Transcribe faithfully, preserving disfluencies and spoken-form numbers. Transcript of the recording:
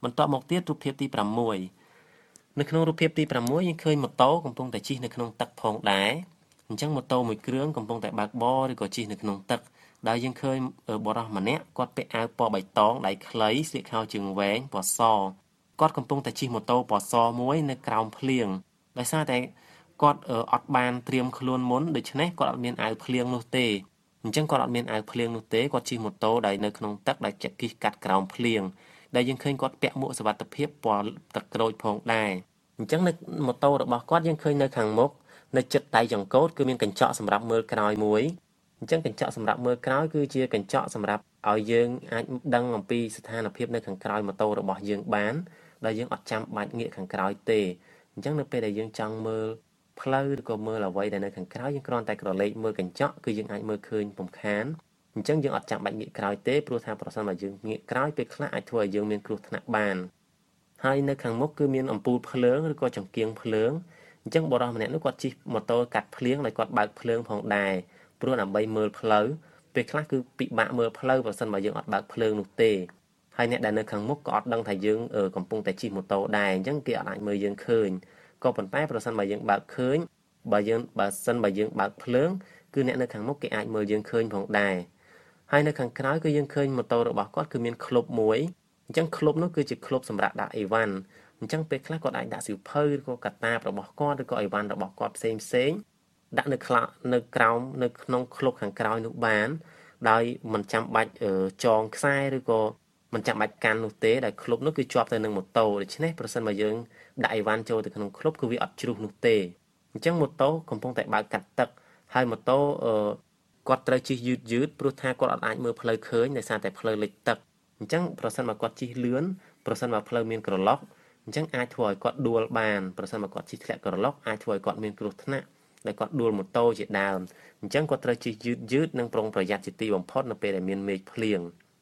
បន្តមកទៀតរូបភាពទីប្រាំមួយនៅក្នុងរូបភាពទីប្រាំមួយយើងឃើញម៉ូតូកំពុងតែជិះនៅក្នុងទឹកផងដែរអញ្ចឹងម៉ូតូមួយគ្រឿងកំពុងតែបើកបរឬក៏ជិះនៅក្នុងទឹកដោយយើងឃើញបុរសម្នាក់គាត់ពាក់អាវពណ៌បៃតងដៃខ្លីស្លៀកខោជើងវែងពណ៌សគាត់កំពុងតែជិះម៉ូតូពណ៌សមួយនៅក្រោមភ្លៀងដោយសារតែគាត់អត់បានត្រៀមខ្លួនមុនដូច្នេះគាត់អត់មានអាវភ្លៀងនោះទេអញ្ចឹងគាត់អត់មានអាវភ្លៀងនោះទេគាត់ជិះម៉ូតូដែលនៅក្នុងទឹកដែលជិះកាត់ក្រោមភ្លៀងដែលយើងឃើញគាត់ពាក់មួកសុវត្ថិភាពពណ៌ទឹកក្រូចផងដែរអញ្ចឹងនៅម៉ូតូរបស់គាត់យើងឃើញនៅខាងមុខនៅជិតដៃចង្កូតគឺមានកញ្ចក់សម្រាប់មើលក្រោយមួយអញ្ចឹងកញ្ចក់សម្រាប់មើលក្រោយគឺជាកញ្ចក់សម្រាប់ឲ្យយើងអាចដឹងអំពីស្ថានភាពនៅខាងក្រោយម៉ូតូរបស់យើងបានដែលយើងអត់ចាំបាច់ងាកខាងក្រោយទេអញ្ចឹងនៅពេលដែលយើងចង់មើលផ្លូវឬក៏មើលអ្វីដែលនៅខាងក្រោយយើងគ្រាន់តែក្រឡេកមើលកញ្ចក់គឺយើងអាចមើលឃើញពំខានអញ្ចឹងយើងអត់ចាំបាច់ងាកក្រោយទេព្រោះថាប្រសិនបើយើងងាកក្រោយពេលខ្លះអាចធ្វើឲ្យយើងមានគ្រោះថ្នាក់បានហើយនៅខាងមុខគឺមានអំពូលភ្លើងឬក៏ចង្គៀងភ្លើងអញ្ចឹងបុរសម្នាក់នោះគាត់ជិះម៉ូតូកាត់ភ្លៀងដោយគាត់បើកភ្លើងផងដែរព្រោះដើម្បីមើលផ្លូវពេលខ្លះគឺពិបាកមើលផ្លូវប្រសិនបើយើងអត់បើកភ្លើងនោះទេហើយអ្នកដែលនៅខាងមុខក៏អត់ដឹងថាយើងកំពុងតែជិះម៉ូតូដែរអញ្ចឹងគេអត់អាចមើលយើងឃើញក៏ប៉ុន្តែប្រសិនបើយើងបើកឃើញបើយើងបើសិនបើយើងបើកភ្លើងគឺអ្នកនៅខាងមុខគេអាចមើលយើងឃើញផងដែរហើយនៅខាងក្រោយគឺយើងឃើញម៉ូតូរបស់គាត់គឺមានក្លុបមួយអញ្ចឹងក្លុបនោះគឺជាក្លុបសម្រាប់ដាក់អីវ៉ាន់អញ្ចឹងពេលខ្លះគាត់អាចដាក់សៀវភៅឬក៏កាតាបរបស់គាត់ឬក៏អីវ៉ាន់របស់គាត់ផ្សេងផ្សេងដាក់នៅខ្លះនៅក្រោមនៅក្នុងក្លុបខាងក្រោយនោះបានដោយមិនចាំបាច់ចងខ្សែឬក៏មិនចាំបាច់កាន់នោះទេដែលក្លុបនោះគឺជាប់ទៅនឹងម៉ូតូដូច្នេះប្រសិនបើយើងដាក់អីវ៉ាន់ចូលទៅក្នុងក្លុបគឺវាអត់ជ្រុះនោះទេអញ្ចឹងម៉ូតូកំពុងតែបើកកាត់ទឹកហើយម៉ូតូគាត់ត្រូវជិះយឺតយឺតព្រោះថាគាត់អត់អាចមើលផ្លូវឃើញដោយសារតែផ្លូវលិចទឹកអញ្ចឹងប្រសិនបើគាត់ជិះលឿនប្រសិនបើផ្លូវមានក្រឡុកអញ្ចឹងអាចធ្វើឲ្យគាត់ដួលបានប្រសិនបើគាត់ជិះធ្លាក់ក្រឡុកអាចធ្វើឲ្យគាត់មានគ្រោះថ្នាក់ដែលគាត់ដួលម៉ូតូជាដើមអញ្ចឹងគាត់ត្រូវជិះយឺតយឺតនិងប្រុងប្រយ័ត្នជាទីបំផុតនៅពេលដែលមានមេឃភ្លៀង